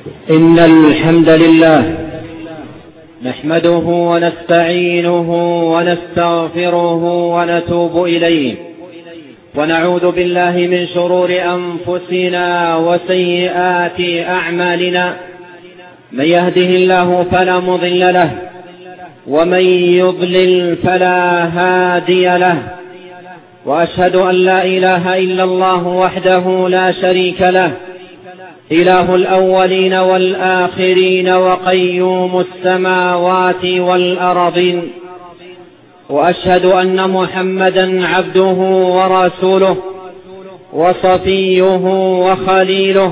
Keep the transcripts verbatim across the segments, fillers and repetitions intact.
إن الحمد لله نحمده ونستعينه ونستغفره ونتوب إليه، ونعوذ بالله من شرور أنفسنا وسيئات أعمالنا. من يهده الله فلا مضل له، ومن يضلل فلا هادي له، وأشهد أن لا إله إلا الله وحده لا شريك له، إله الأولين والآخرين وقيوم السماوات والأرضين. وأشهد أن محمدا عبده ورسوله وصفيه وخليله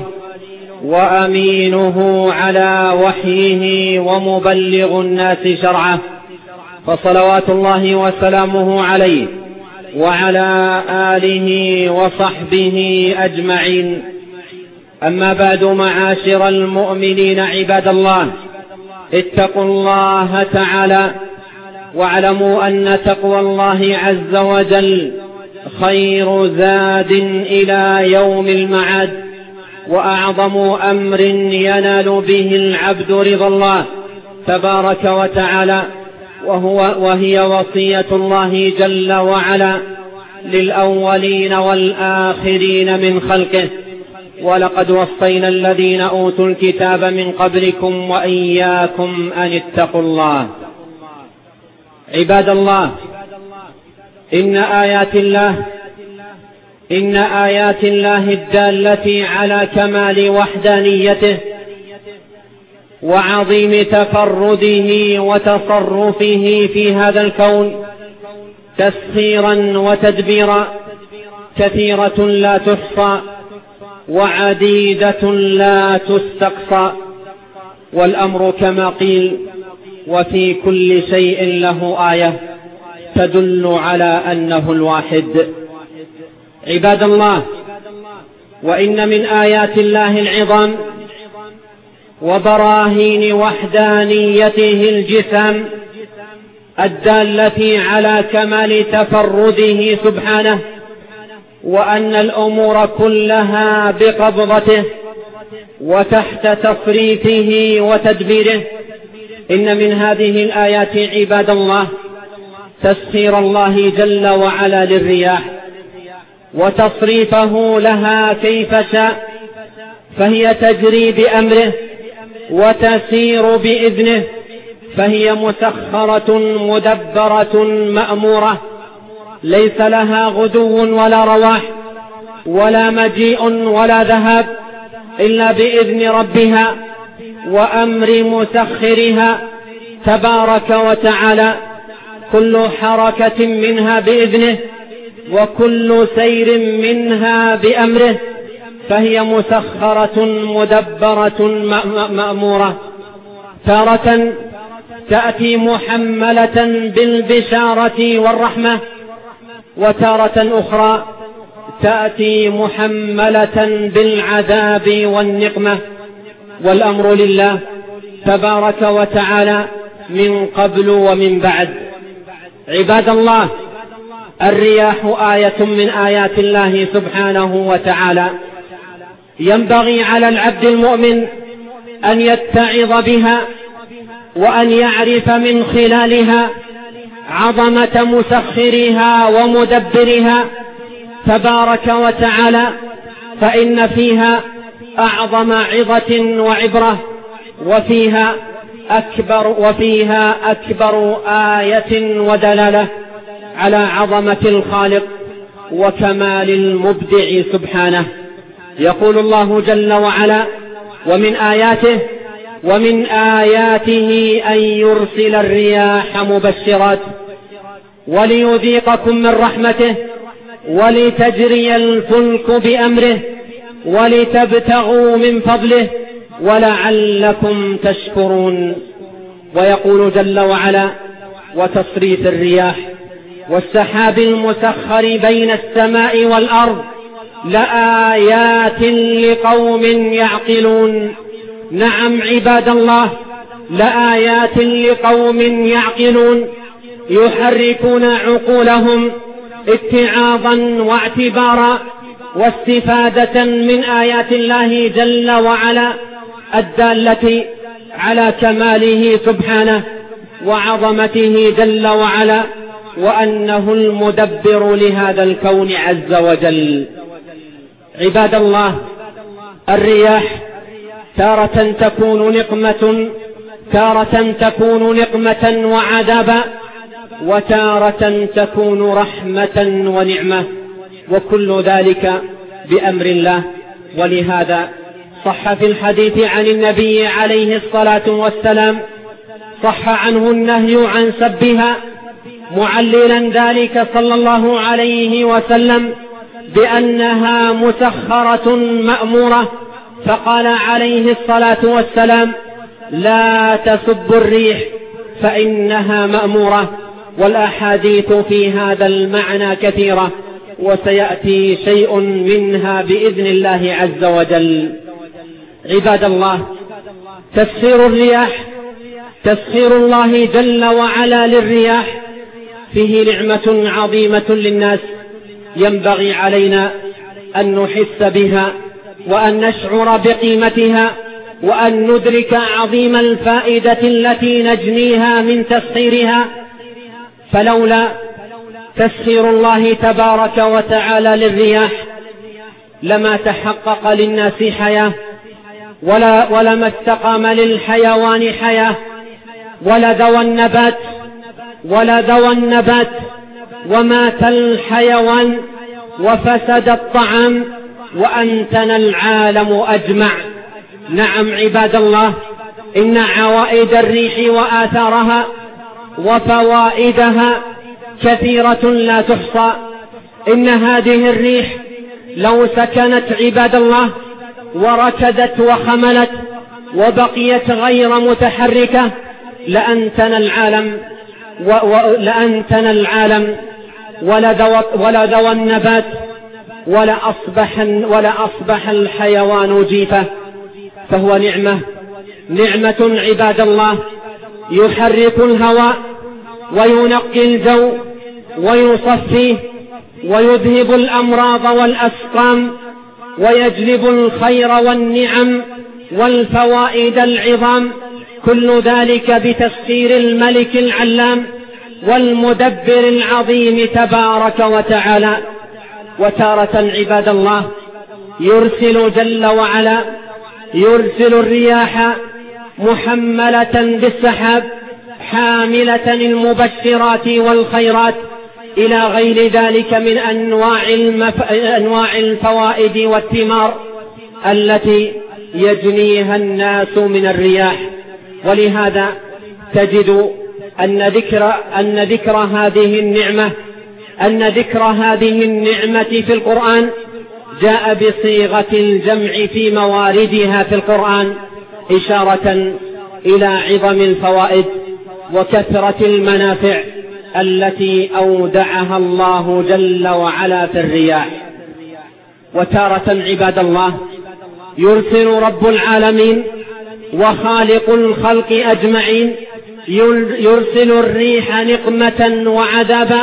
وأمينه على وحيه ومبلغ الناس شرعه، فصلوات الله وسلامه عليه وعلى آله وصحبه أجمعين. أما بعد، معاشر المؤمنين عباد الله، اتقوا الله تعالى واعلموا أن تقوى الله عز وجل خير زاد إلى يوم المعاد، وأعظم أمر ينال به العبد رضا الله تبارك وتعالى، وهو وهي وصية الله جل وعلا للأولين والآخرين من خلقه: ولقد وصينا الذين أوتوا الكتاب من قبلكم وإياكم أن اتقوا الله. عباد الله، إن آيات الله إن آيات الله الدالة على كمال وحدانيته وعظيم تفرده وتصرفه في هذا الكون تسخيرا وتدبيرا كثيرة لا تحصى وعديدة لا تستقصى، والأمر كما قيل: وفي كل شيء له آية تدل على أنه الواحد. عباد الله، وإن من آيات الله العظام وبراهين وحدانيته الجسام الدالة على كمال تفرده سبحانه، وأن الأمور كلها بقبضته وتحت تصريفه وتدبيره. إن من هذه الآيات عباد الله تسخير الله جل وعلا للرياح وتصريفه لها كيف شاء، فهي تجري بأمره وتسير بإذنه، فهي مسخرة مدبرة مأمورة، ليس لها غدو ولا رواح ولا مجيء ولا ذهاب إلا بإذن ربها وأمر مسخرها تبارك وتعالى. كل حركة منها بإذنه وكل سير منها بأمره، فهي مسخرة مدبرة مأمورة. تارة تأتي محملة بالبشارة والرحمة، وتارة أخرى تأتي محملة بالعذاب والنقمة، والأمر لله تبارك وتعالى من قبل ومن بعد. عباد الله، الرياح آية من آيات الله سبحانه وتعالى، ينبغي على العبد المؤمن أن يتعظ بها وأن يعرف من خلالها عظمة مسخرها ومدبرها تبارك وتعالى، فإن فيها أعظم عظة وعبرة، وفيها أكبر وفيها أكبر آية ودلالة على عظمة الخالق وكمال المبدع سبحانه. يقول الله جل وعلا: ومن آياته ومن آياته أن يرسل الرياح مبشرات وليذيقكم من رحمته ولتجري الفلك بأمره ولتبتغوا من فضله ولعلكم تشكرون. ويقول جل وعلا: وتصريف الرياح والسحاب المسخر بين السماء والأرض لآيات لقوم يعقلون. نعم عباد الله، لآيات لقوم يعقلون يحركون عقولهم اتعاظا واعتبارا واستفادة من آيات الله جل وعلا الدالة على كماله سبحانه وعظمته جل وعلا، وأنه المدبر لهذا الكون عز وجل. عباد الله، الرياح تارة تكون نقمة تارة تكون نقمة وعذابا، وتارة تكون رحمة ونعمة، وكل ذلك بأمر الله. ولهذا صح في الحديث عن النبي عليه الصلاة والسلام، صح عنه النهي عن سبها، معللا ذلك صلى الله عليه وسلم بأنها مسخرة مأمورة، فقال عليه الصلاة والسلام: لا تسبوا الريح فإنها مأمورة. والأحاديث في هذا المعنى كثيرة، وسيأتي شيء منها بإذن الله عز وجل. عباد الله، تسخير الرياح، تسخير الله جل وعلا للرياح فيه نعمة عظيمة للناس، ينبغي علينا أن نحس بها وأن نشعر بقيمتها، وأن ندرك عظيم الفائدة التي نجنيها من تسخيرها. فلولا تسخير الله تبارك وتعالى للرياح لما تحقق للناس حياة، ولا ولما استقام للحيوان حياة، ولا ذوى النبات ولا ذوى النبات ومات الحيوان وفسد الطعام وأنتن العالم أجمع. نعم عباد الله، إن عوائد الريح وآثارها وفوائدها كثيرة لا تحصى. إن هذه الريح لو سكنت عباد الله وركدت وخملت وبقيت غير متحركة لأنتن العالم ولأنتن العالم ولا ذوى النبات ولا أصبح, ولا أصبح الحيوان جيفة. فهو نعمة نعمة عباد الله، يحرك الهواء وينقي الجو ويصفيه ويذهب الأمراض والأسقام ويجلب الخير والنعم والفوائد العظام، كل ذلك بتسخير الملك العلام والمدبر العظيم تبارك وتعالى. وتارة عباد الله يرسل جل وعلا يرسل الرياح محملة بالسحاب حاملة المبشرات والخيرات إلى غير ذلك من أنواع, المف... أنواع الفوائد والثمار التي يجنيها الناس من الرياح. ولهذا تجد أن ذكر, أن ذكر هذه النعمة أن ذكر هذه النعمة في القرآن جاء بصيغة الجمع في مواردها في القرآن، إشارة إلى عظم الفوائد وكثرة المنافع التي أودعها الله جل وعلا في الرياح. وتارة عباد الله يرسل رب العالمين وخالق الخلق أجمعين يرسل الريح نقمة وعذابا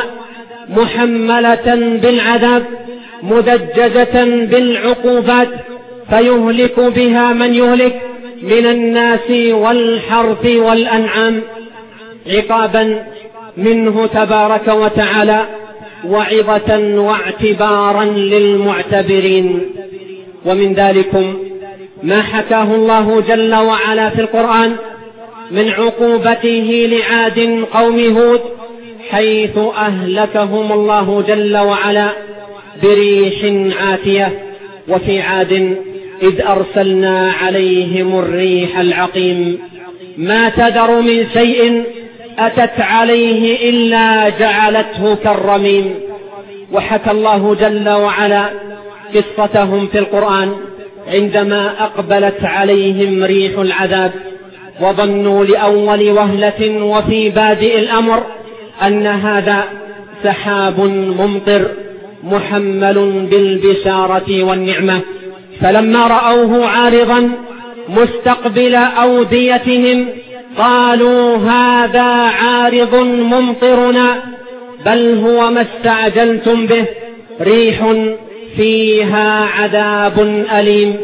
محملة بالعذاب مدججة بالعقوبات، فيهلك بها من يهلك من الناس والحرث والأنعام، عقابا منه تبارك وتعالى وعظة واعتبارا للمعتبرين. ومن ذلكم ما حكاه الله جل وعلا في القرآن من عقوبته لعاد قوم هود، حيث أهلكهم الله جل وعلا بريح عاتية. وفي عاد إذ أرسلنا عليهم الريح العقيم ما تذر من شيء أتت عليه إلا جعلته كالرميم. وحكى الله جل وعلا قصتهم في القرآن عندما أقبلت عليهم ريح العذاب وظنوا لأول وهلة وفي بادئ الأمر أن هذا سحاب ممطر محمل بالبشارة والنعمة، فلما رأوه عارضا مستقبل أوديتهم قالوا هذا عارض ممطرنا بل هو ما استعجلتم به ريح فيها عذاب أليم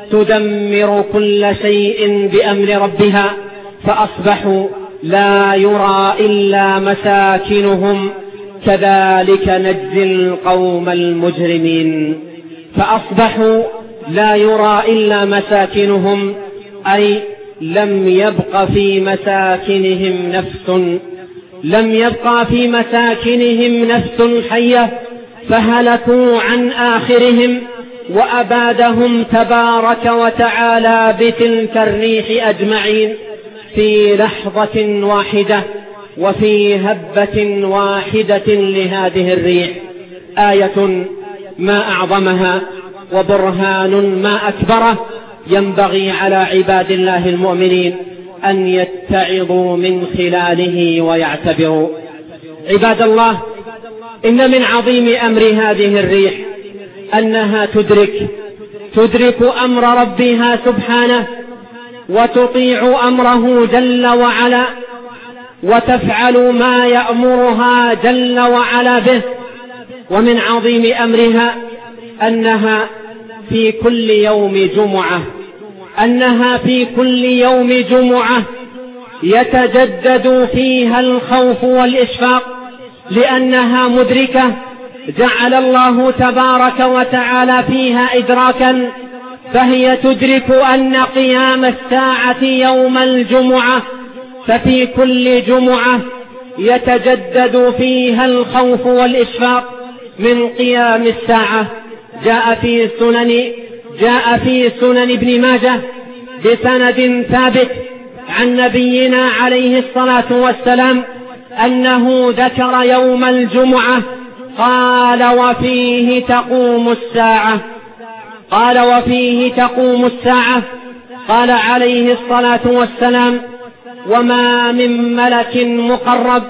تدمر كل شيء بأمر ربها، فأصبحوا لا يرى إلا مساكنهم، كذلك نجزي القوم المجرمين. فأصبحوا لا يرى إلا مساكنهم، أي لم يبق في مساكنهم نفس لم يبق في مساكنهم نفس حية، فهلكوا عن آخرهم، وأبادهم تبارك وتعالى بتلك الريح أجمعين في لحظة واحدة وفي هبة واحدة لهذه الريح. آية ما أعظمها وبرهان ما أكبره، ينبغي على عباد الله المؤمنين أن يتعظوا من خلاله ويعتبروا. عباد الله، إن من عظيم أمر هذه الريح أنها تدرك تدرك أمر ربها سبحانه، وتطيع أمره جل وعلا، وتفعل ما يأمرها جل وعلا به. ومن عظيم أمرها أنها في كل يوم جمعة أنها في كل يوم جمعة يتجدد فيها الخوف والإشفاق، لأنها مدركة جعل الله تبارك وتعالى فيها إدراكا، فهي تدرك أن قيام الساعة يوم الجمعة، ففي كل جمعة يتجدد فيها الخوف والإشفاق من قيام الساعة. جاء في سنن جاء في سنن ابن ماجه بسند ثابت عن نبينا عليه الصلاة والسلام أنه ذكر يوم الجمعة قال وفيه تقوم الساعة قال وفيه تقوم الساعة قال عليه الصلاة والسلام: وما من ملك مقرب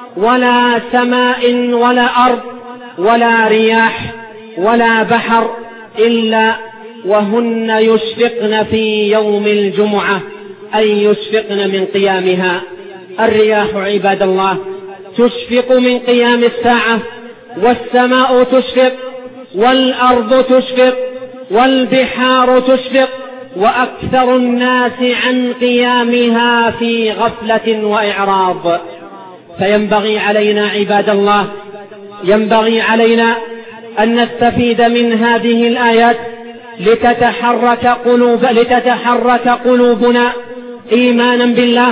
ولا سماء ولا أرض ولا رياح ولا بحر إلا وهن يشفقن في يوم الجمعة، أي يشفقن من قيامها. الرياح عباد الله تشفق من قيام الساعة، والسماء تشفق، والأرض تشفق، والبحار تشفق، وأكثر الناس عن قيامها في غفلة وإعراض. فينبغي علينا عباد الله ينبغي علينا أن نستفيد من هذه الآيات لتتحرك قلوب لتتحرك قلوبنا إيمانا بالله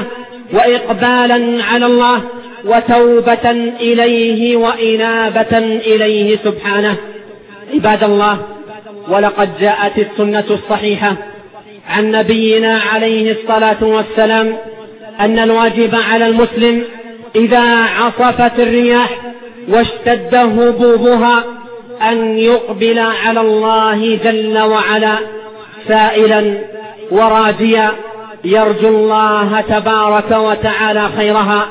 وإقبالا على الله وتوبة إليه وإنابة إليه سبحانه. عباد الله، ولقد جاءت السنة الصحيحة عن نبينا عليه الصلاة والسلام أن الواجب على المسلم إذا عصفت الرياح واشتد هبوبها أن يقبل على الله جل وعلا سائلا وراجيا، يرجو الله تبارك وتعالى خيرها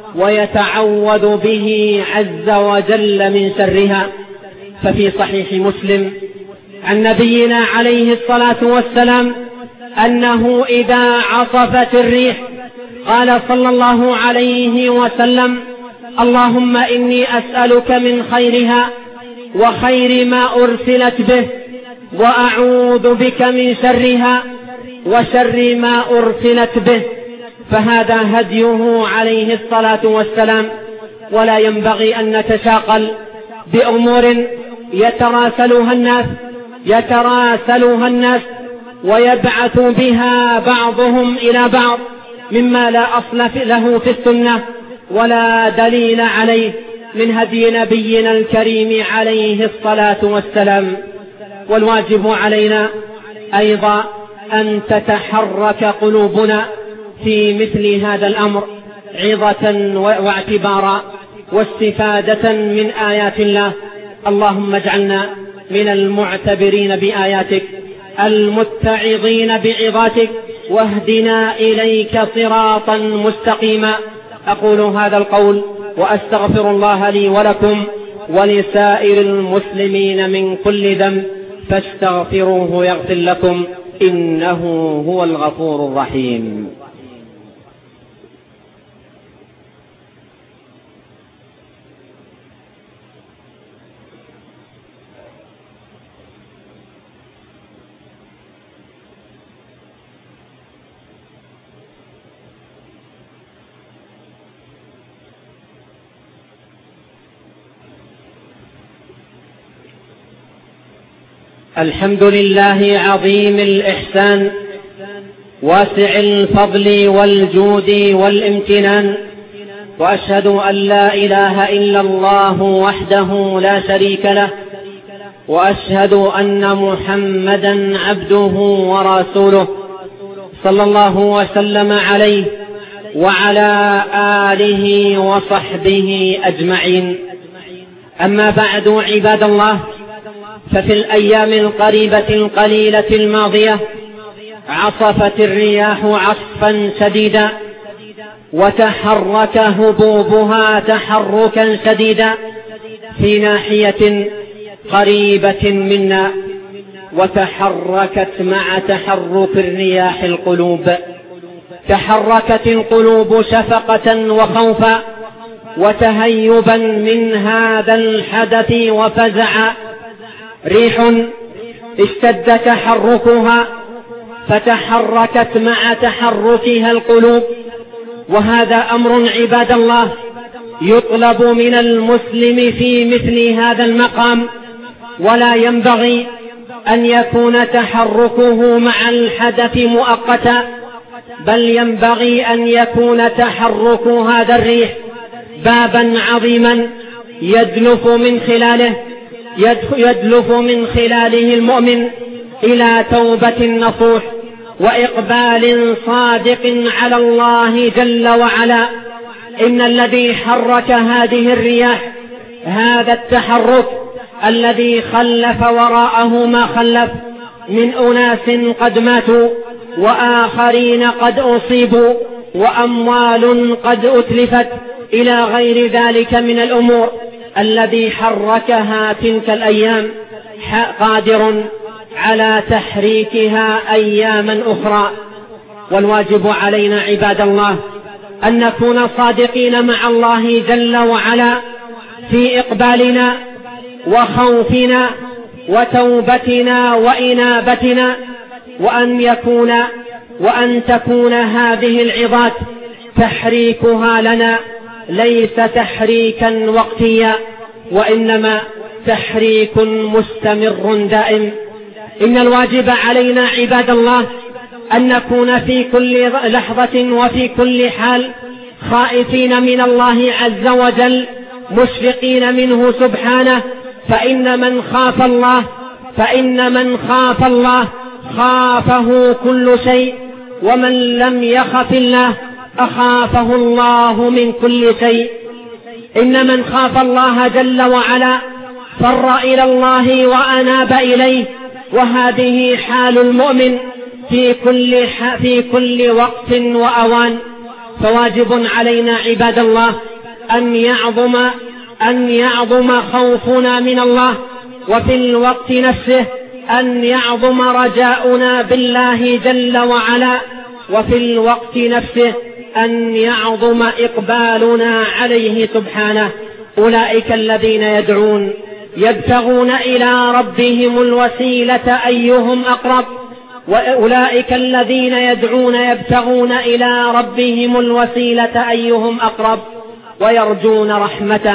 ويتعوذ به عز وجل من شرها. ففي صحيح مسلم عن نبينا عليه الصلاة والسلام أنه إذا عصفت الريح قال صلى الله عليه وسلم: اللهم إني أسألك من خيرها وخير ما أرسلت به، وأعوذ بك من شرها وشر ما أرسلت به. فهذا هديه عليه الصلاة والسلام، ولا ينبغي أن نتشاقل بأمور يتراسلها الناس يتراسلها الناس ويبعث بها بعضهم إلى بعض مما لا أصل له في السنة ولا دليل عليه من هدي نبينا الكريم عليه الصلاة والسلام. والواجب علينا أيضا أن تتحرك قلوبنا في مثل هذا الأمر عظة واعتبارا واستفادة من آيات الله. اللهم اجعلنا من المعتبرين بآياتك المتعظين بعظاتك، واهدنا إليك صراطا مستقيما. أقول هذا القول وأستغفر الله لي ولكم ولسائر المسلمين من كل ذنب، فاستغفروه يغفر لكم، إنه هو الغفور الرحيم. الحمد لله عظيم الإحسان واسع الفضل والجود والامتنان، وأشهد أن لا إله إلا الله وحده لا شريك له، وأشهد أن محمدا عبده ورسوله صلى الله وسلم عليه وعلى آله وصحبه أجمعين. أما بعد عباد الله، ففي الأيام القريبة القليلة الماضية عصفت الرياح عصفا شديدا، وتحرك هبوبها تحركا شديدا في ناحية قريبة منا، وتحركت مع تحرك الرياح القلوب. تحركت القلوب شفقة وخوفا وتهيبا من هذا الحدث وفزعا. ريح اشتد تحركها فتحركت مع تحركها القلوب، وهذا أمر عباد الله يطلب من المسلم في مثل هذا المقام، ولا ينبغي أن يكون تحركه مع الحدث مؤقتا، بل ينبغي أن يكون تحرك هذا الريح بابا عظيما يدلف من خلاله يدلف من خلاله المؤمن إلى توبة نصوح وإقبال صادق على الله جل وعلا. إن الذي حرك هذه الرياح هذا التحرك الذي خلف وراءه ما خلف من أناس قد ماتوا، وآخرين قد أصيبوا، وأموال قد أتلفت إلى غير ذلك من الأمور. الذي حركها تلك الأيام قادر على تحريكها أياما أخرى. والواجب علينا عباد الله أن نكون صادقين مع الله جل وعلا في إقبالنا وخوفنا وتوبتنا وإنابتنا، وأن يكون وأن تكون هذه العظات تحريكها لنا ليس تحريكا وقتيا، وإنما تحريك مستمر دائم. إن الواجب علينا عباد الله أن نكون في كل لحظة وفي كل حال خائفين من الله عز وجل، مشفقين منه سبحانه، فإن من خاف الله فإن من خاف الله خافه كل شيء، ومن لم يخف الله أخافه الله من كل شيء. إن من خاف الله جل وعلا فر إلى الله وأناب إليه، وهذه حال المؤمن في كل, في كل وقت وأوان. فواجب علينا عباد الله أن يعظم, أن يعظم خوفنا من الله، وفي الوقت نفسه أن يعظم رجاؤنا بالله جل وعلا، وفي الوقت نفسه أن يعظم إقبالنا عليه سبحانه. أولئك الذين يدعون يبتغون إلى ربهم الوسيلة أيهم أقرب وأولئك الذين يدعون يبتغون إلى ربهم الوسيلة أيهم أقرب ويرجون رحمته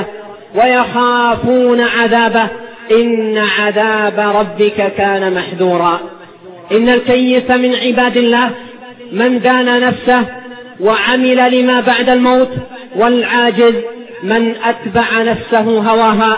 ويخافون عذابه، إن عذاب ربك كان محذورا. إن الكيس من عباد الله من دان نفسه وعمل لما بعد الموت، والعاجز من أتبع نفسه هواها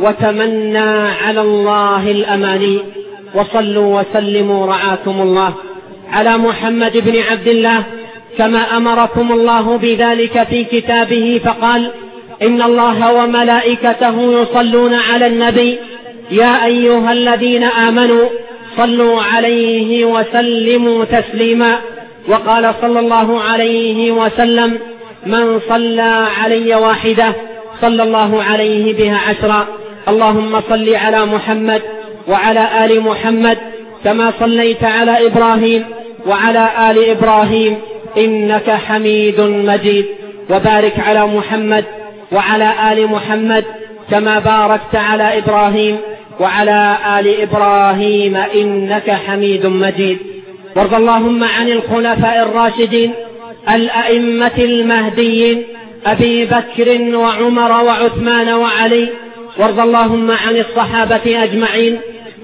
وتمنى على الله الأماني. وصلوا وسلموا رعاكم الله على محمد بن عبد الله كما أمركم الله بذلك في كتابه، فقال: إن الله وملائكته يصلون على النبي يا أيها الذين آمنوا صلوا عليه وسلموا تسليما. وقال صلى الله عليه وسلم: من صلى علي واحدة صلى الله عليه بها عشرا. اللهم صل على محمد وعلى آل محمد كما صليت على إبراهيم وعلى آل إبراهيم إنك حميد مجيد، وبارك على محمد وعلى آل محمد كما باركت على إبراهيم وعلى آل إبراهيم إنك حميد مجيد. وارض اللهم عن الخلفاء الراشدين الأئمة المهديين أبي بكر وعمر وعثمان وعلي، وارض اللهم عن الصحابة أجمعين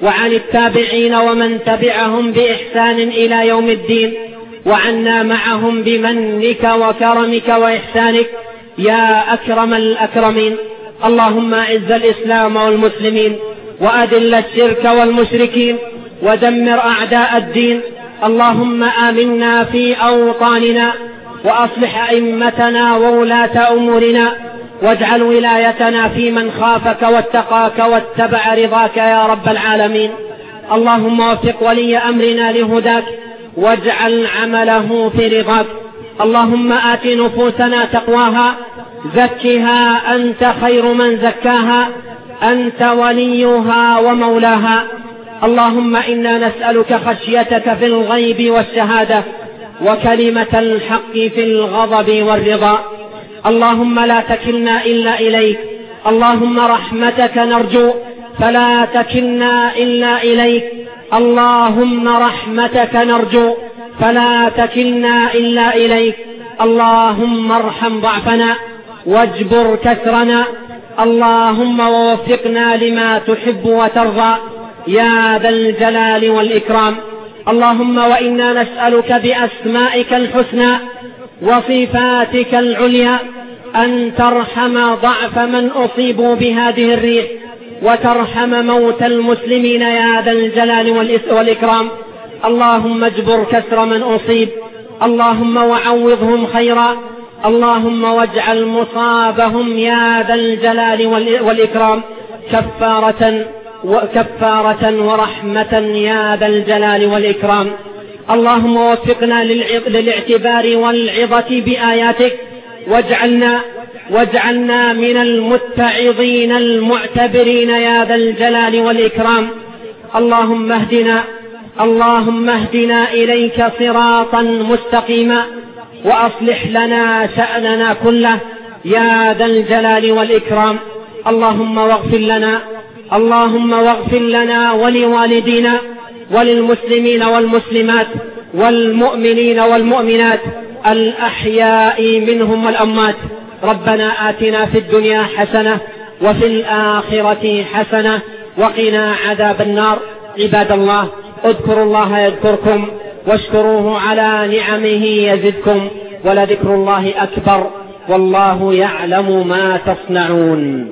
وعن التابعين ومن تبعهم بإحسان إلى يوم الدين، وعنا معهم بمنك وكرمك وإحسانك يا أكرم الأكرمين. اللهم أعز الإسلام والمسلمين، وأذل الشرك والمشركين، ودمر أعداء الدين. اللهم آمنا في أوطاننا، وأصلح أئمتنا وولاة أمورنا، واجعل ولايتنا في من خافك واتقاك واتبع رضاك يا رب العالمين. اللهم وفق ولي أمرنا لهداك، واجعل عمله في رضاك. اللهم آت نفوسنا تقواها، زكها أنت خير من زكاها، أنت وليها ومولاها. اللهم إنا نسألك خشيتك في الغيب والشهادة، وكلمة الحق في الغضب والرضا. اللهم لا تكلنا إلا إليك. اللهم رحمتك نرجو فلا تكلنا إلا إليك. اللهم رحمتك نرجو فلا تكلنا إلا إليك. اللهم ارحم ضعفنا واجبر كسرنا. اللهم ووفقنا لما تحب وترضى يا ذا الجلال والإكرام. اللهم وإنا نسألك بأسمائك الحسنى وصفاتك العليا أن ترحم ضعف من أصيبوا بهذه الريح، وترحم موت المسلمين يا ذا الجلال والإكرام. اللهم اجبر كسر من أصيب. اللهم وعوضهم خيرا. اللهم واجعل مصابهم يا ذا الجلال والإكرام كفارة وكفارة ورحمة يا ذا الجلال والإكرام. اللهم وفقنا للاعتبار والعظة بآياتك، واجعلنا واجعلنا من المتعظين المعتبرين يا ذا الجلال والإكرام. اللهم اهدنا اللهم اهدنا إليك صراطا مستقيما، وأصلح لنا شأننا كله يا ذا الجلال والإكرام. اللهم واغفر لنا اللهم واغفر لنا ولوالدينا وللمسلمين والمسلمات والمؤمنين والمؤمنات الأحياء منهم والأموات. ربنا آتنا في الدنيا حسنة وفي الآخرة حسنة وقنا عذاب النار. عباد الله، اذكروا الله يذكركم، واشكروه على نعمه يزدكم، ولذكر الله أكبر، والله يعلم ما تصنعون.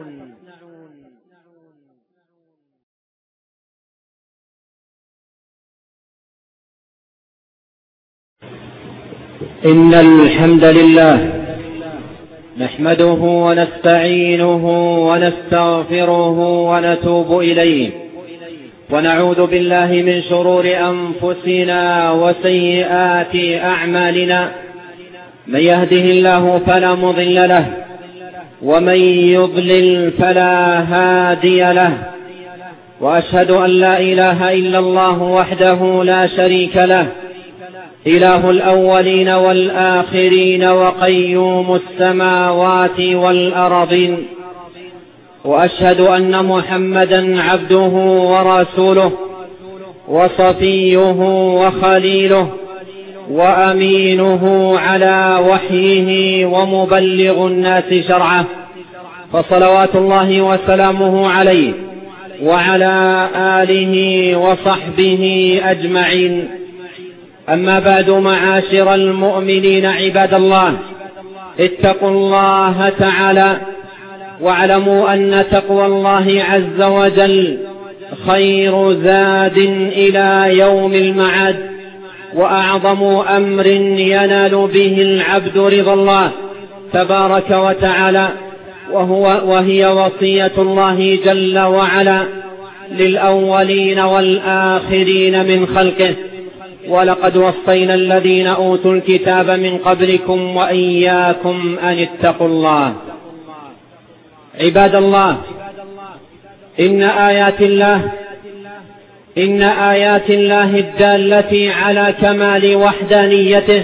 إن الحمد لله نحمده ونستعينه ونستغفره ونتوب إليه، ونعوذ بالله من شرور أنفسنا وسيئات أعمالنا. من يهده الله فلا مضل له، ومن يضلل فلا هادي له. وأشهد أن لا إله إلا الله وحده لا شريك له، إله الأولين والآخرين وقيوم السماوات والأرضين. وأشهد أن محمدا عبده ورسوله، وصفيه وخليله، وأمينه على وحيه، ومبلغ الناس شرعه. فصلوات الله وسلامه عليه وعلى آله وصحبه أجمعين. أما بعد، معاشر المؤمنين عباد الله، اتقوا الله تعالى، واعلموا أن تقوى الله عز وجل خير زاد إلى يوم المعاد، وأعظم أمر ينال به العبد رضا الله تبارك وتعالى، وهو وهي وصية الله جل وعلا للأولين والآخرين من خلقه. ولقد وصينا الذين أوتوا الكتاب من قبلكم وإياكم أن اتقوا الله. عباد الله، إن آيات الله إن آيات الله الدالة على كمال وحدانيته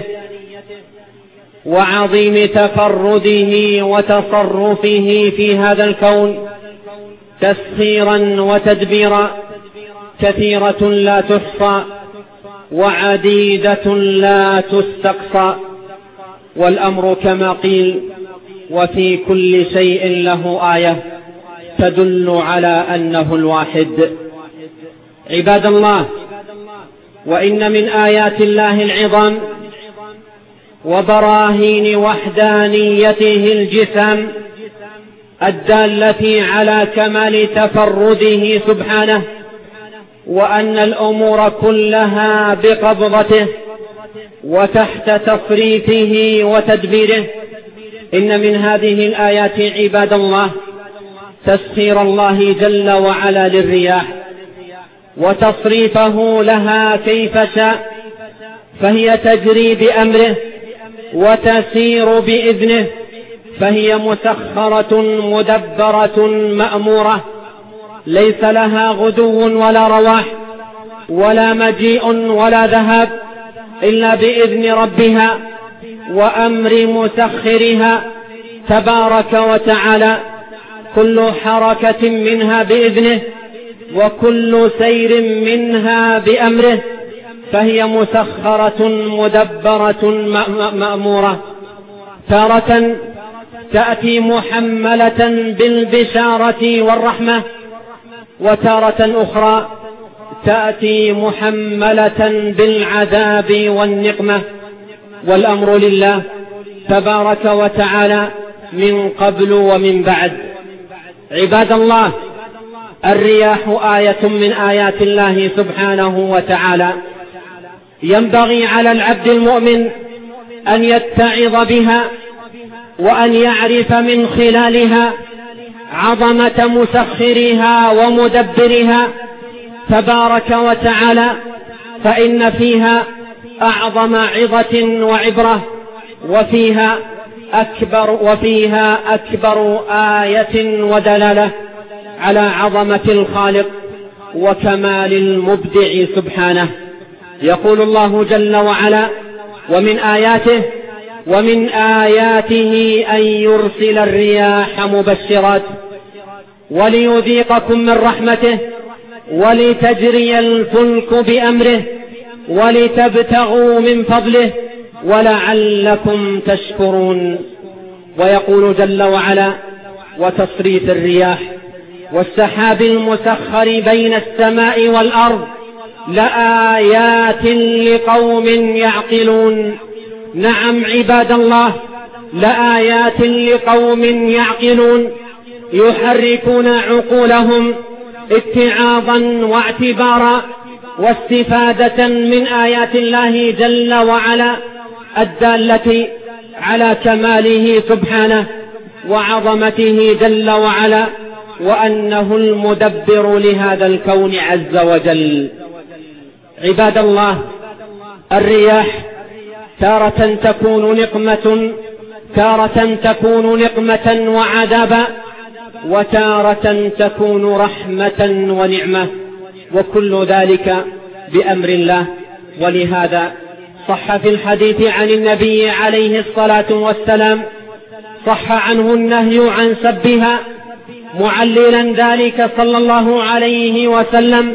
وعظيم تفرده وتصرفه في هذا الكون تسخيرا وتدبيرا كثيرة لا تحصى، وعديدة لا تستقصى. والأمر كما قيل: وفي كل شيء له آية تدل على أنه الواحد. عباد الله، وإن من آيات الله العظام وبراهين وحدانيته الجسام الدالة على كمال تفرده سبحانه، وأن الأمور كلها بقبضته وتحت تصريفه وتدبيره. إن من هذه الآيات عباد الله تسخير الله جل وعلا للرياح وتصريفه لها كيف شاء، فهي تجري بأمره وتسير بإذنه، فهي مسخرة مدبرة مأمورة، ليس لها غدو ولا رواح ولا مجيء ولا ذهاب إلا بإذن ربها وأمر مسخرها تبارك وتعالى. كل حركة منها بإذنه وكل سير منها بأمره، فهي مسخرة مدبرة مأمورة. تارة تأتي محملة بالبشارة والرحمة، وتارة أخرى تأتي محملة بالعذاب والنقمة، والأمر لله تبارك وتعالى من قبل ومن بعد. عباد الله، الرياح آية من آيات الله سبحانه وتعالى، ينبغي على العبد المؤمن أن يتعظ بها وأن يعرف من خلالها عظمة مسخرها ومدبرها تبارك وتعالى، فإن فيها أعظم عظة وعبرة، وفيها أكبر وفيها أكبر آية ودلالة على عظمة الخالق وكمال المبدع سبحانه. يقول الله جل وعلا: ومن آياته ومن آياته أن يرسل الرياح مبشرات وليذيقكم من رحمته ولتجري الفلك بأمره ولتبتغوا من فضله ولعلكم تشكرون. ويقول جل وعلا: وتصريف الرياح والسحاب المسخر بين السماء والأرض لآيات لقوم يعقلون. نعم عباد الله، لآيات لقوم يعقلون يحركون عقولهم اتعاظا واعتبارا واستفادة من آيات الله جل وعلا الدالة على كماله سبحانه وعظمته جل وعلا، وأنه المدبر لهذا الكون عز وجل. عباد الله، الرياح تارة تكون نقمة تارة تكون نقمة وعذابا، وتارة تكون رحمة ونعمة، وكل ذلك بأمر الله. ولهذا صح في الحديث عن النبي عليه الصلاة والسلام، صح عنه النهي عن سبها، معللا ذلك صلى الله عليه وسلم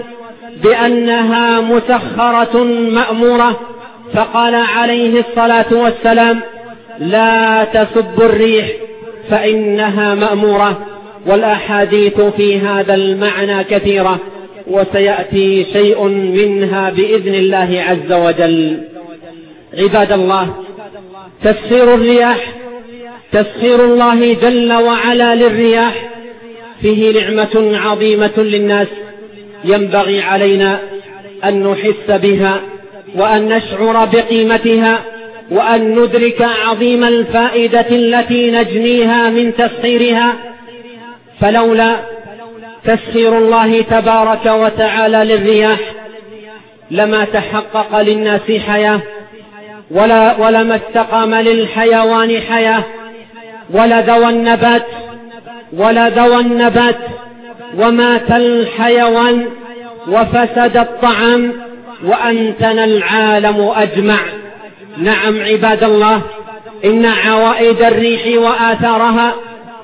بأنها مسخرة مأمورة، فقال عليه الصلاة والسلام: لا تسبوا الريح فإنها مأمورة. والأحاديث في هذا المعنى كثيرة، وسيأتي شيء منها بإذن الله عز وجل. عباد الله، تسخير الرياح، تسخير الله جل وعلا للرياح فيه نعمة عظيمة للناس، ينبغي علينا أن نحس بها وأن نشعر بقيمتها وأن ندرك عظيم الفائدة التي نجنيها من تسخيرها. فلولا تسخير الله تبارك وتعالى للرياح لما تحقق للناس حياة، ولا ولما استقام للحيوان حياة، ولا ذوى النبات ولا ذوى النبات ومات الحيوان وفسد الطعام وأنتن العالم أجمع. نعم عباد الله، إن عوائد الريح وآثارها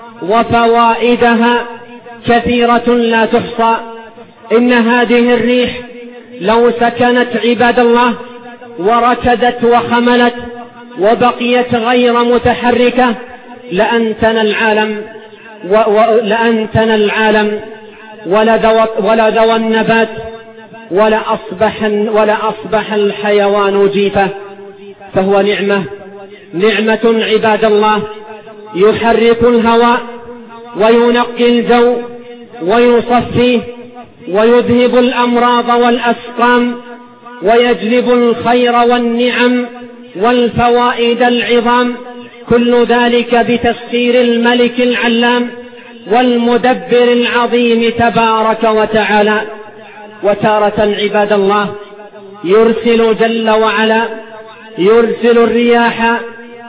وفوائدها كثيرة لا تحصى. إن هذه الريح لو سكنت عباد الله وركدت وخملت وبقيت غير متحركة لأنتن العالم ولأنتن العالم ولا ذوى النبات ولأصبح, ولأصبح الحيوان جيفة. فهو نعمة نعمة عباد الله، يحرك الهواء وينقي الجو ويصفيه ويذهب الأمراض والأسقام ويجلب الخير والنعم والفوائد العظام، كل ذلك بتسخير الملك العلام والمدبر العظيم تبارك وتعالى. وتارة عباد الله يرسل جل وعلا يرسل الرياح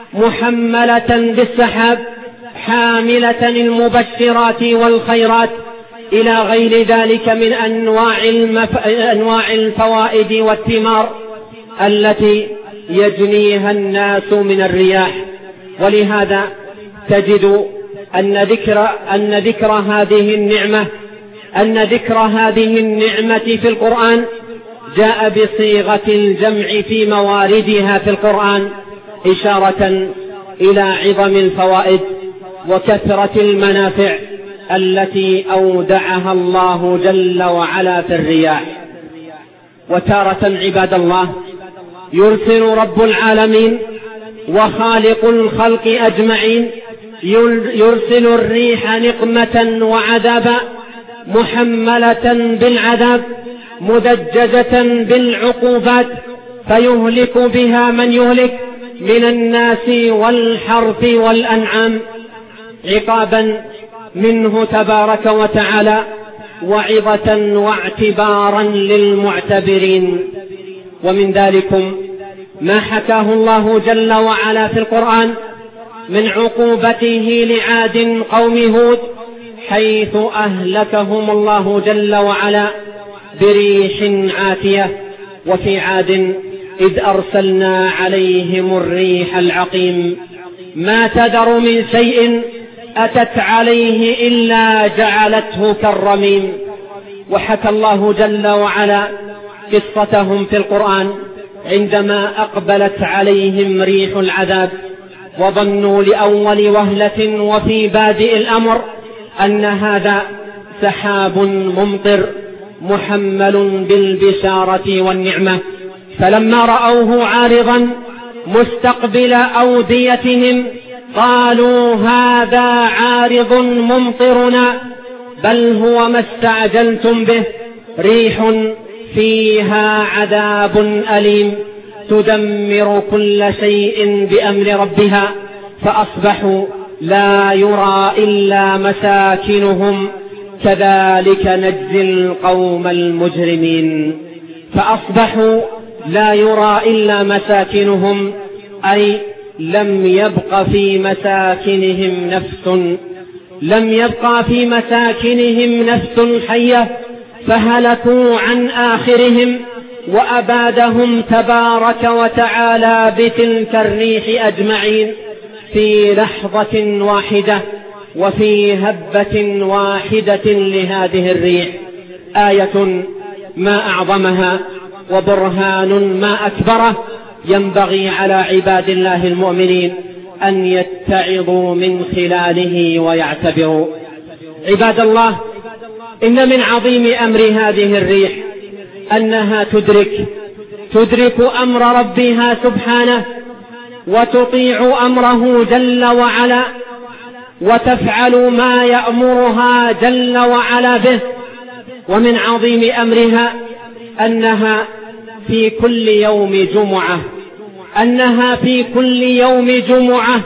محملة بالسحاب حاملة المبشرات والخيرات إلى غير ذلك من أنواع, المف... أنواع الفوائد والثمار التي يجنيها الناس من الرياح. ولهذا تجد أن ذكر, أن ذكر هذه النعمة أن ذكر هذه النعمة في القرآن جاء بصيغة الجمع في مواردها في القرآن، إشارة إلى عظم الفوائد وكثرة المنافع التي أودعها الله جل وعلا في الرياح. وتارة عباد الله يرسل رب العالمين وخالق الخلق أجمعين يرسل الريح نقمة وعذابا محملة بالعذاب مدججة بالعقوبات، فيهلك بها من يهلك من الناس والحرث والأنعام، عقابا منه تبارك وتعالى وعظة واعتبارا للمعتبرين. ومن ذلكم ما حكاه الله جل وعلا في القرآن من عقوبته لعاد قوم هود، حيث أهلكهم الله جل وعلا بريح عاتية. وفي عاد إذ أرسلنا عليهم الريح العقيم ما تذر من شيء أتت عليه إلا جعلته كالرميم. وحكى الله جل وعلا قصتهم في القرآن عندما أقبلت عليهم ريح العذاب وظنوا لأول وهلة وفي بادئ الأمر أن هذا سحاب ممطر محمل بالبشارة والنعمة، فلما رأوه عارضا مستقبل أوديتهم قالوا هذا عارض ممطرنا بل هو ما استعجلتم به ريح فيها عذاب أليم تدمر كل شيء بأمر ربها فأصبحوا لا يرى إلا مساكنهم كذلك نجزي القوم المجرمين. فأصبحوا لا يرى إلا مساكنهم، أي لم يبق في مساكنهم نفس لم يبقى في مساكنهم نفس حية، فهلكوا عن آخرهم وأبادهم تبارك وتعالى بتلك الريح أجمعين في لحظة واحدة وفي هبة واحدة لهذه الريح. آية ما أعظمها وبرهان ما أكبره، ينبغي على عباد الله المؤمنين أن يتعظوا من خلاله ويعتبروا. عباد الله، إن من عظيم أمر هذه الريح أنها تدرك تدرك أمر ربها سبحانه وتطيع أمره جل وعلا وتفعل ما يأمرها جل وعلا به. ومن عظيم أمرها أنها في كل يوم جمعة أنها في كل يوم جمعة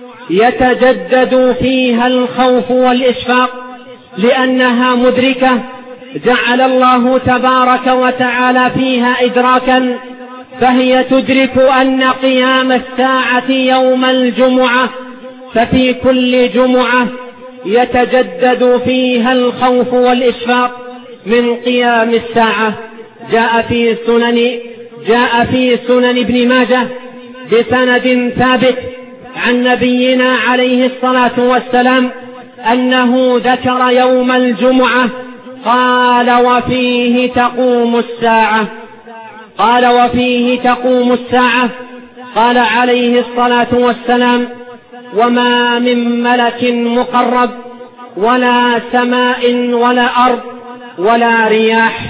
يتجدد فيها الخوف والإشفاق، لأنها مدركة جعل الله تبارك وتعالى فيها إدراكا، فهي تدرك أن قيام الساعة يوم الجمعة، ففي كل جمعة يتجدد فيها الخوف والإشفاق من قيام الساعة. جاء في سنن جاء في سنن ابن ماجه بسند ثابت عن نبينا عليه الصلاة والسلام أنه ذكر يوم الجمعة قال وفيه تقوم الساعة قال وفيه تقوم الساعة قال عليه الصلاة والسلام وما من ملك مقرب ولا سماء ولا أرض ولا رياح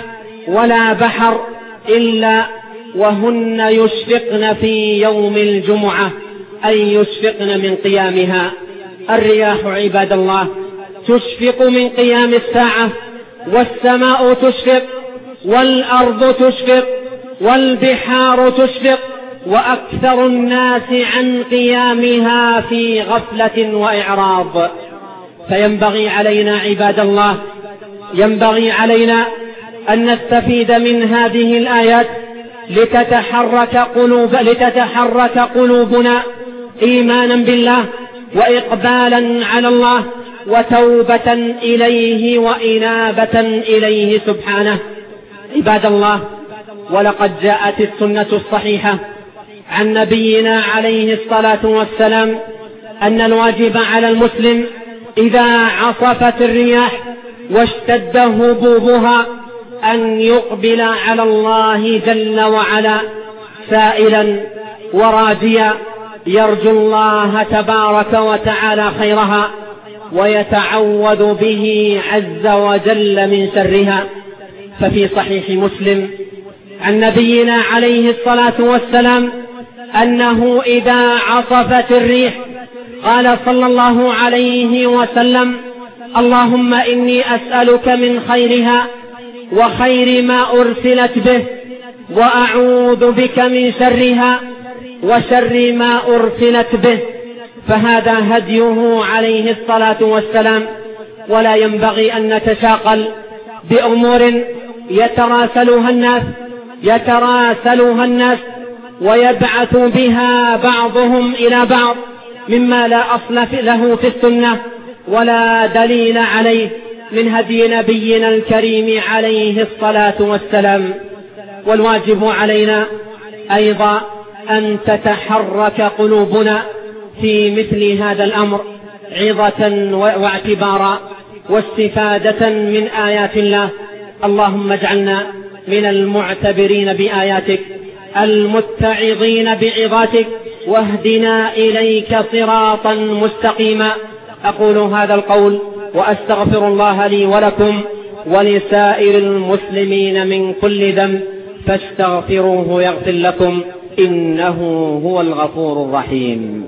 ولا بحر إلا وهن يشفقن في يوم الجمعة، أي يشفقن من قيامها. الرياح عباد الله تشفق من قيام الساعة، والسماء تشفق، والأرض تشفق، والبحار تشفق، وأكثر الناس عن قيامها في غفلة وإعراض. فينبغي علينا عباد الله، ينبغي علينا أن نستفيد من هذه الآيات لتتحرك قلوب لتتحرك قلوبنا إيمانا بالله وإقبالا على الله وتوبة إليه وإنابة إليه سبحانه. عباد الله، ولقد جاءت السنة الصحيحة عن نبينا عليه الصلاة والسلام أن الواجب على المسلم إذا عصفت الرياح واشتد هبوبها أن يقبل على الله جل وعلا سائلا وراجيا يرجو الله تبارك وتعالى خيرها ويتعوذ به عز وجل من شرها. ففي صحيح مسلم عن نبينا عليه الصلاة والسلام أنه إذا عصفت الريح قال صلى الله عليه وسلم: اللهم إني أسألك من خيرها وخير ما أرسلت به، وأعوذ بك من شرها وشر ما أرسلت به. فهذا هديه عليه الصلاة والسلام، ولا ينبغي أن نتشاقل بأمور يتراسلها الناس يتراسلها الناس ويبعث بها بعضهم إلى بعض مما لا أصل له في السنة ولا دليل عليه من هدي نبينا الكريم عليه الصلاة والسلام. والواجب علينا أيضا أن تتحرك قلوبنا في مثل هذا الأمر عظة واعتبارا واستفادة من آيات الله. اللهم اجعلنا من المعتبرين بآياتك المتعظين بعظاتك، واهدنا إليك صراطا مستقيما. أقول هذا القول وأستغفر الله لي ولكم ولسائر المسلمين من كل ذنب، فاستغفروه يغفر لكم، إنه هو الغفور الرحيم.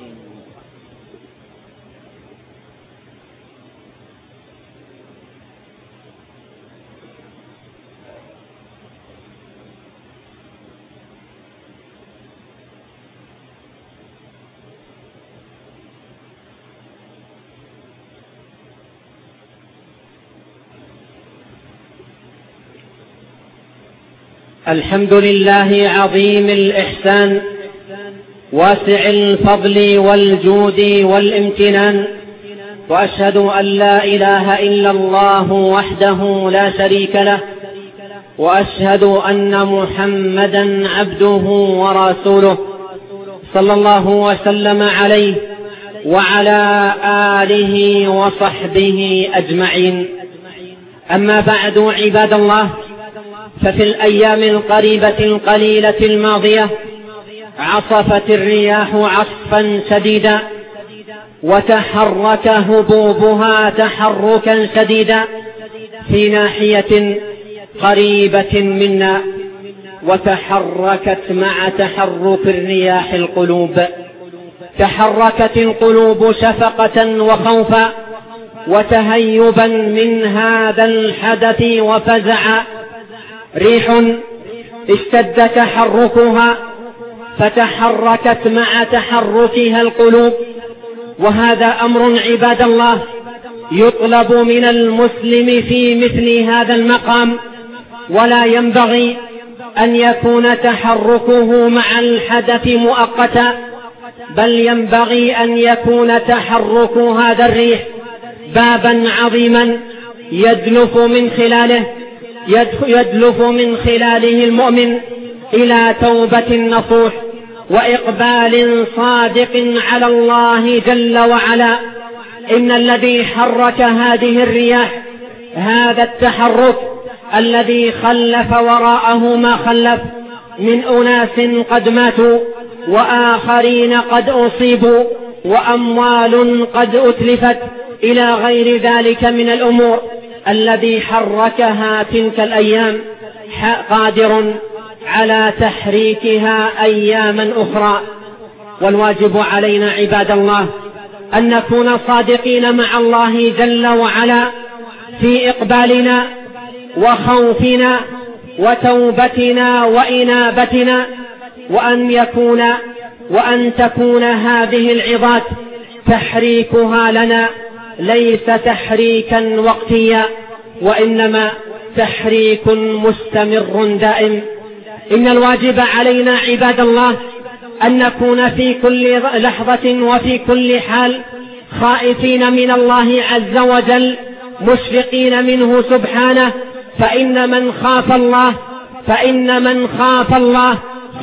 الحمد لله عظيم الإحسان واسع الفضل والجود والامتنان، وأشهد أن لا إله إلا الله وحده لا شريك له، وأشهد أن محمدا عبده ورسوله صلى الله وسلم عليه وعلى آله وصحبه أجمعين. أما بعد عباد الله، ففي الأيام القريبة القليلة الماضية عصفت الرياح عصفا شديدا، وتحرك هبوبها تحركا شديدا في ناحية قريبة منا، وتحركت مع تحرك الرياح القلوب. تحركت القلوب شفقة وخوفا وتهيبا من هذا الحدث وفزعا. ريح اشتد تحركها فتحركت مع تحركها القلوب، وهذا أمر عباد الله يطلب من المسلم في مثل هذا المقام، ولا ينبغي أن يكون تحركه مع الحدث مؤقتا، بل ينبغي أن يكون تحرك هذا الريح بابا عظيما يدلف من خلاله يدلف من خلاله المؤمن إلى توبة نصوح وإقبال صادق على الله جل وعلا. إن الذي حرك هذه الرياح هذا التحرك الذي خلف وراءه ما خلف من أناس قد ماتوا، وآخرين قد أصيبوا، وأموال قد أتلفت، إلى غير ذلك من الأمور الذي حركها تلك الأيام قادر على تحريكها أياما أخرى. والواجب علينا عباد الله أن نكون صادقين مع الله جل وعلا في إقبالنا وخوفنا وتوبتنا وإنابتنا، وأن يكون وأن تكون هذه العظات تحريكها لنا ليس تحريكا وقتيا، وإنما تحريك مستمر دائم. إن الواجب علينا عباد الله أن نكون في كل لحظة وفي كل حال خائفين من الله عز وجل، مشفقين منه سبحانه، فإن من خاف الله فإن من خاف الله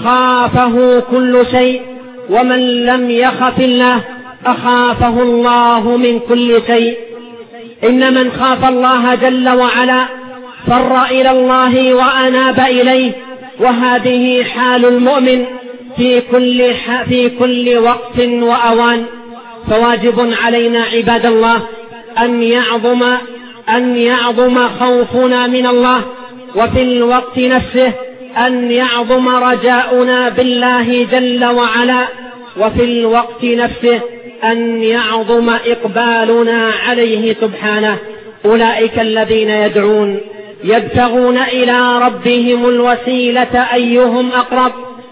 خافه كل شيء، ومن لم يخف الله أخافه الله من كل شيء. إن من خاف الله جل وعلا فر إلى الله وأناب إليه، وهذه حال المؤمن في كل, في كل وقت وأوان. فواجب علينا عباد الله أن يعظم, أن يعظم خوفنا من الله، وفي الوقت نفسه أن يعظم رجاؤنا بالله جل وعلا، وفي الوقت نفسه أن يعظم إقبالنا عليه سبحانه. أولئك الذين يدعون يبتغون إلى ربهم الوسيلة أيهم أقرب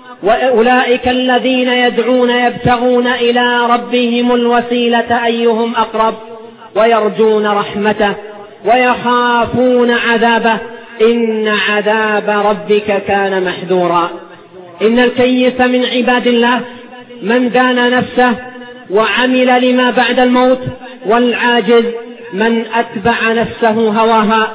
وأولئك الذين يدعون يبتغون إلى ربهم الوسيلة أيهم أقرب ويرجون رحمته ويخافون عذابه إن عذاب ربك كان محذورا. إن الكيس من عباد الله من دان نفسه وعمل لما بعد الموت، والعاجز من أتبع نفسه هواها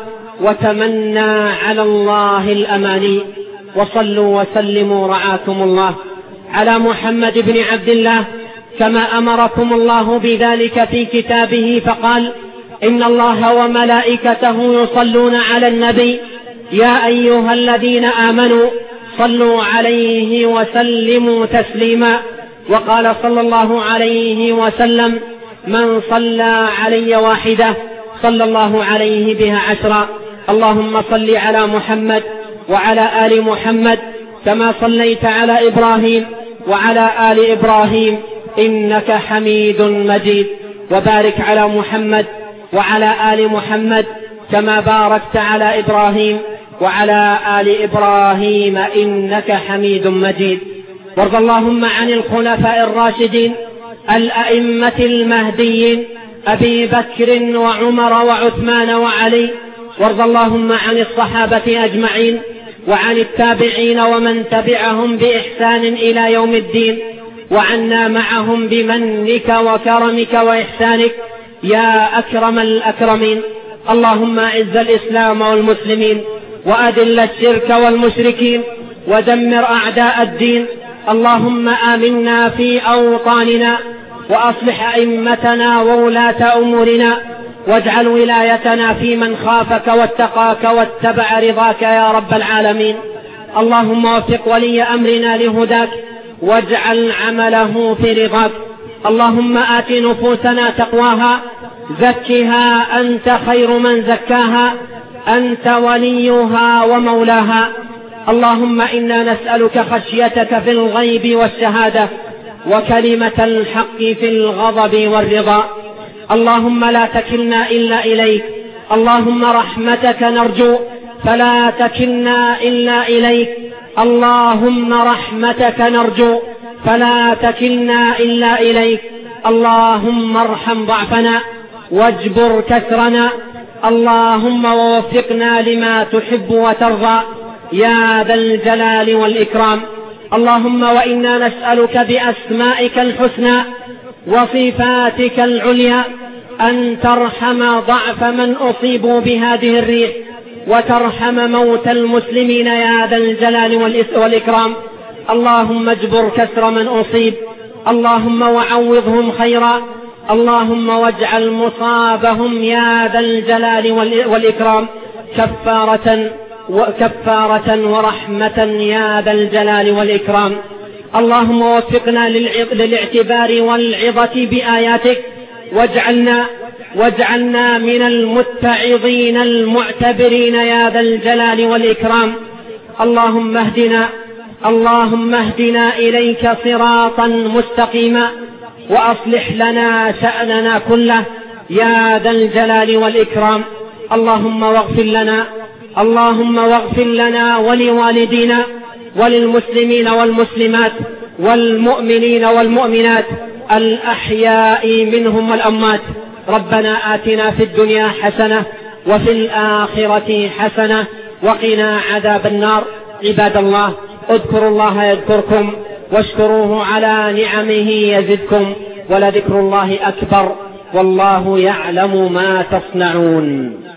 وتمنى على الله الأماني. وصلوا وسلموا رعاكم الله على محمد بن عبد الله كما أمركم الله بذلك في كتابه، فقال: إن الله وملائكته يصلون على النبي يا أيها الذين آمنوا صلوا عليه وسلموا تسليما. وقال صلى الله عليه وسلم: من صلى علي واحدة صلى الله عليه بها عشرا. اللهم صل على محمد وعلى آل محمد كما صليت على إبراهيم وعلى آل إبراهيم إنك حميد مجيد، وبارك على محمد وعلى آل محمد كما باركت على إبراهيم وعلى آل إبراهيم إنك حميد مجيد. وارض اللهم عن الخلفاء الراشدين الأئمة المهديين أبي بكر وعمر وعثمان وعلي، وارض اللهم عن الصحابة أجمعين وعن التابعين ومن تبعهم بإحسان إلى يوم الدين، وعنا معهم بمنك وكرمك وإحسانك يا أكرم الأكرمين. اللهم أعز الإسلام والمسلمين وأذل الشرك والمشركين ودمر أعداء الدين. اللهم آمنا في أوطاننا وأصلح أئمتنا وولاة أمورنا، واجعل ولايتنا في من خافك واتقاك واتبع رضاك يا رب العالمين. اللهم وفق ولي أمرنا لهداك واجعل عمله في رضاك. اللهم آت نفوسنا تقواها زكها أنت خير من زكاها أنت وليها ومولاها. اللهم إنا نسألك خشيتك في الغيب والشهادة وكلمة الحق في الغضب والرضا. اللهم لا تكلنا إلا إليك. اللهم رحمتك نرجو فلا تكلنا إلا إليك. اللهم رحمتك نرجو فلا تكلنا إلا إليك. اللهم ارحم ضعفنا واجبر كسرنا. اللهم ووفقنا لما تحب وترضى يا ذا الجلال والإكرام. اللهم وإنا نسألك بأسمائك الحسنى وصفاتك العليا أن ترحم ضعف من أصيبوا بهذه الريح وترحم موت المسلمين يا ذا الجلال والإكرام. اللهم اجبر كسر من أصيب. اللهم وعوضهم خيرا. اللهم واجعل مصابهم يا ذا الجلال والإكرام كفارة وكفارة ورحمة يا ذا الجلال والإكرام. اللهم وفقنا للاعتبار والعظة بآياتك واجعلنا واجعلنا من المتعظين المعتبرين يا ذا الجلال والإكرام. اللهم اهدنا اللهم اهدنا إليك صراطا مستقيما، وأصلح لنا شأننا كله يا ذا الجلال والإكرام. اللهم واغفر لنا اللهم واغفر لنا ولوالدينا وللمسلمين والمسلمات والمؤمنين والمؤمنات الأحياء منهم والأموات. ربنا آتنا في الدنيا حسنة وفي الآخرة حسنة وقنا عذاب النار. عباد الله، اذكروا الله يذكركم واشكروه على نعمه يزدكم، ولذكر الله أكبر والله يعلم ما تصنعون.